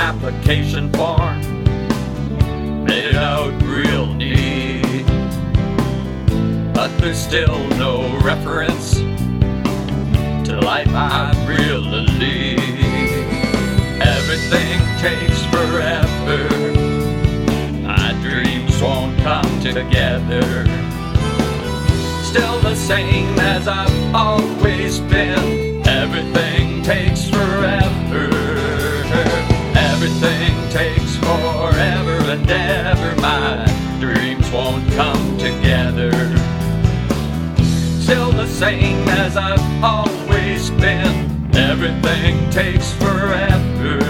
application form made out real neat, but there's still no reference to life I really lead. Everything takes forever, my dreams won't come together. Still the same as I've always been. Everything takes forever. Everything takes forever and ever. My dreams won't come together. Still the same as I've always been. Everything takes forever.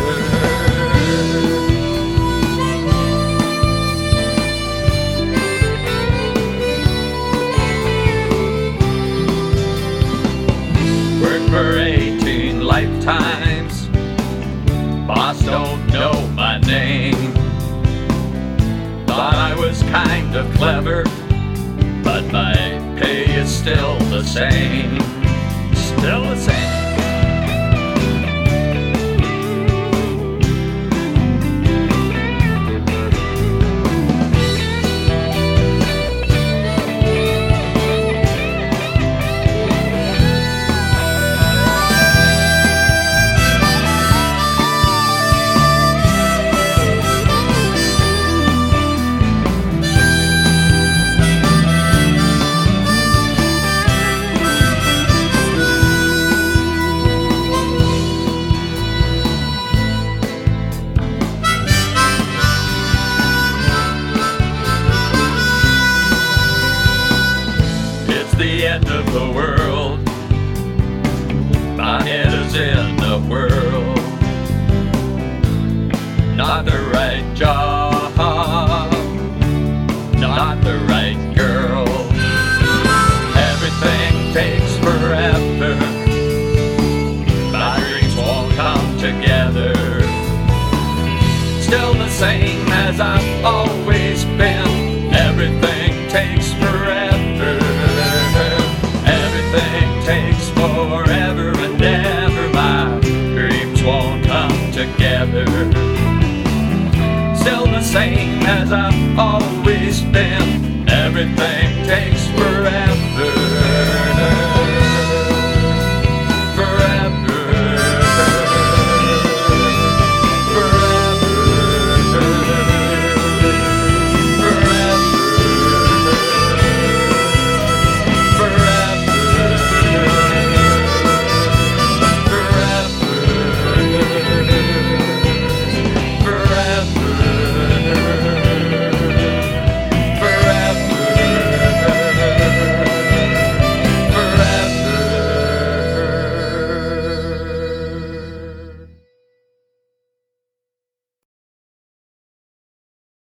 For 18 lifetimes, boss don't know my name. Thought I was kind of clever, but my pay is still the same. Still the same. The end of the world, my head is in the world. Not the right job, not the right girl. Everything takes forever, my dreams won't come together. Still the same as I've always been. Everything takes forever. Everything takes forever and ever. My dreams won't come together. Still the same as I've always been. Everything